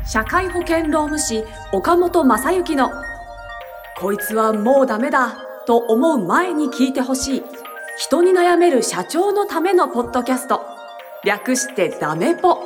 社会保険労務士岡本正幸のこいつはもうダメだと思う前に聞いてほしい人に悩める社長のためのポッドキャスト、略してダメポ。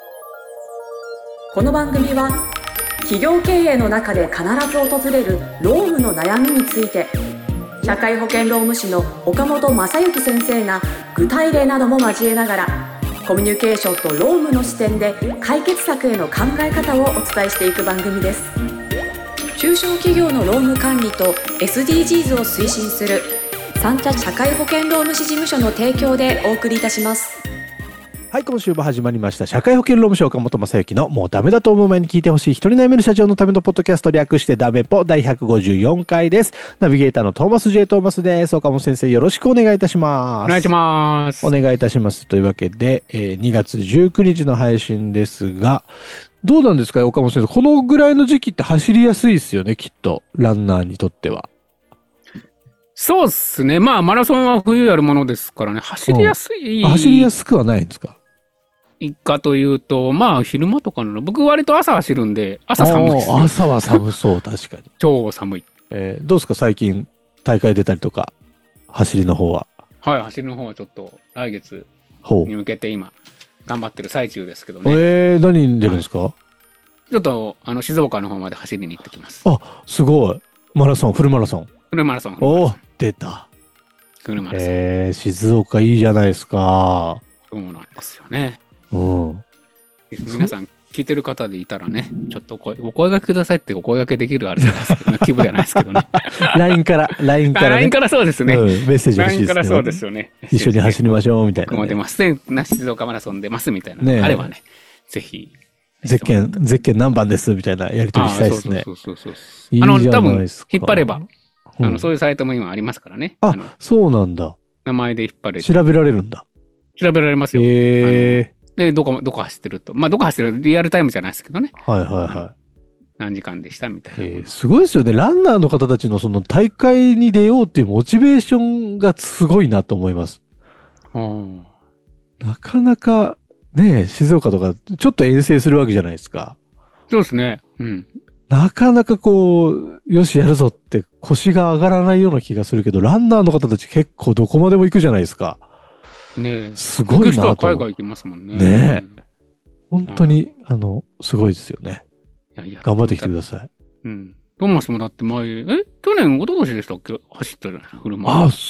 この番組は企業経営の中で必ず訪れる労務の悩みについて、社会保険労務士の岡本正幸先生が具体例なども交えながらコミュニケーションと労務の視点で解決策への考え方をお伝えしていく番組です。中小企業の労務管理と SDGs を推進する三茶社会保険労務士事務所の提供でお送りいたします。 はい、今週も始まりました社会保険労務士岡本正幸のもうダメだと思う前に聞いてほしい人に悩める社長のためのポッドキャスト、略してダメポ第154回です。ナビゲーターのトーマス J トーマスです。岡本先生よろしくお願いいたします。 お願いします。 お願いいたします。というわけで、2月19日の配信ですが、どうなんですか岡本先生、このぐらいの時期って走りやすいですよね、きっとランナーにとっては。 そうっすね。まあマラソンは冬やるものですからね、走りやすい、 走りやすくはないんですかかというと、まあ昼間とかの僕割と朝走るんで、朝寒いです、ね。 朝は寒そう確かに。 超寒い。 どうですか最近大会出たりとか走りの方は。 はい、走りの方はちょっと来月に向けて今頑張ってる最中ですけどね。 何に出るんですか？ ちょっと静岡の方まで走りに行ってきます。 あ、すごい。マラソン、フルマラソン。 フルマラソン。 お、出た。 フルマラソン。 静岡いいじゃないですか。 そうなんですよね。 うん。 皆さん聞いてる方でいたらね、ちょっとお声掛けくださいってお声掛けできるあれじゃないですけど、ね、規模じゃないですけどね。 LINE から、ね。 LINE からそうですね。 メッセージ欲しいですね。 LINE からそうですよね。 一緒に走りましょうみたいな、ね。 僕も出ますね。静岡マラソン出ますみたいなのがあればね、ぜひ。 ゼッケン何番ですみたいなやり取りしたいですね。 そう。 いいじゃないですか。 多分、引っ張れば、そういうサイトも今ありますからね。 あ、そうなんだ。 名前で引っ張れて。 調べられるんだ。 調べられますよ。で、どこ走ってると。まあ、どこ走ってるリアルタイムじゃないですけどね。 はい。 何時間でしたみたいな。 すごいですよね。ランナーの方たちのその大会に出ようっていうモチベーションがすごいなと思います。なかなか、ね、静岡とかちょっと遠征するわけじゃないですか。 そうですね。うん。 なかなかこう、よしやるぞって腰が上がらないような気がするけど、ランナーの方たち結構どこまでも行くじゃないですか。 ねえ。 すごいなと。 行く人は海外行きますもんね。 ねえ。本当に、すごいですよね。頑張ってきてください。 うん。トーマスもだって前、去年、一昨年でしたっけ走ったじゃないですか、フルマラソン。 あ、